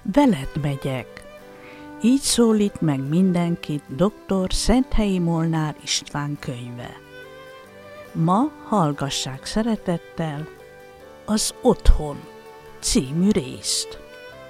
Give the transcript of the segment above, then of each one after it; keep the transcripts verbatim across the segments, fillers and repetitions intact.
Veled megyek. Így szólít meg mindenkit doktor Szenthelyi Molnár István könyve. Ma hallgassák szeretettel az Otthon című részt.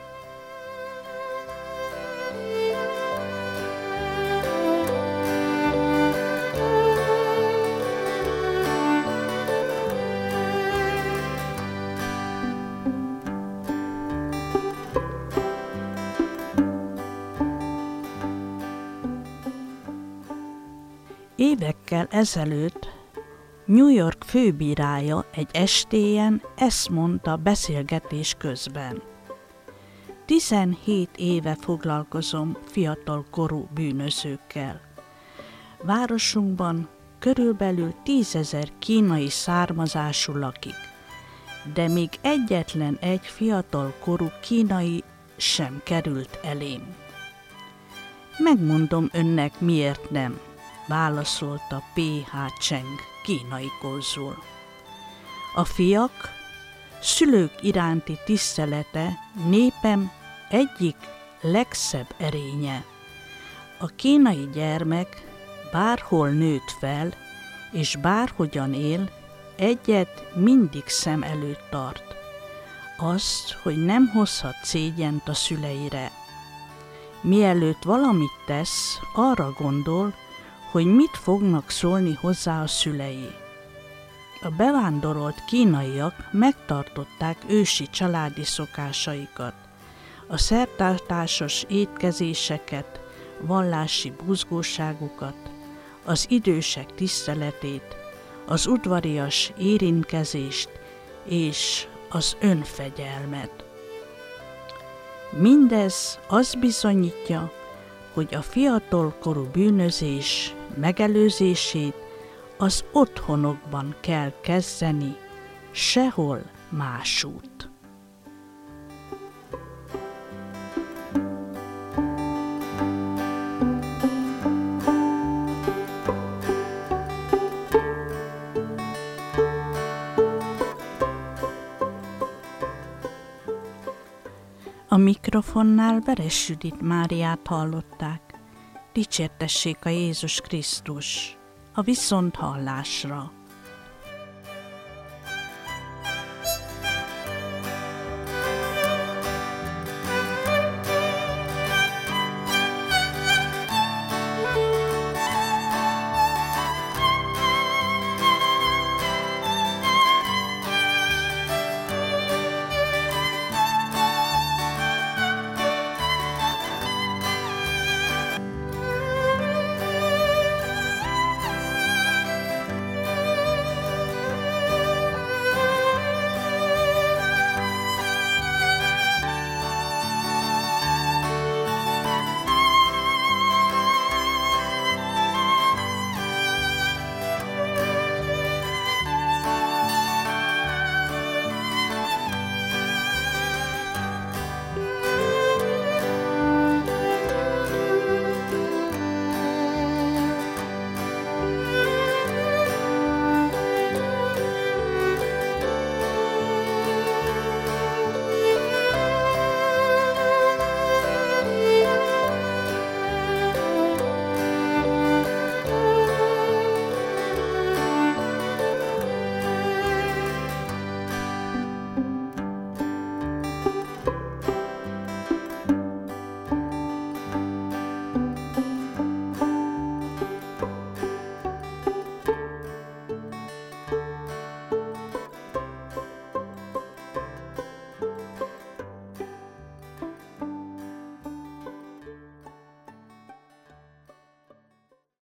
Évekkel ezelőtt New York főbírája egy estéjen ezt mondta beszélgetés közben. tizenhét éve foglalkozom fiatal korú bűnözőkkel. Városunkban körülbelül tízezer kínai származású lakik, de még egyetlen egy fiatal korú kínai sem került elém. Megmondom önnek, miért nem, válaszolta pé há Cheng kínai konzul. A fiak, szülők iránti tisztelete népem egyik legszebb erénye. A kínai gyermek bárhol nőtt fel, és bárhogyan él, egyet mindig szem előtt tart. Azt, hogy nem hozhat szégyent a szüleire. Mielőtt valamit tesz, arra gondol, hogy mit fognak szólni hozzá a szülei. A bevándorolt kínaiak megtartották ősi családi szokásaikat, a szertartásos étkezéseket, vallási buzgóságukat, az idősek tiszteletét, az udvarias érintkezést és az önfegyelmet. Mindez azt bizonyítja, hogy a fiatalkorú bűnözés megelőzését az otthonokban kell kezdeni, sehol másút. A mikrofonnál Veres Judit Máriát hallották. Dicsértessék a Jézus Krisztus, a viszonthallásra.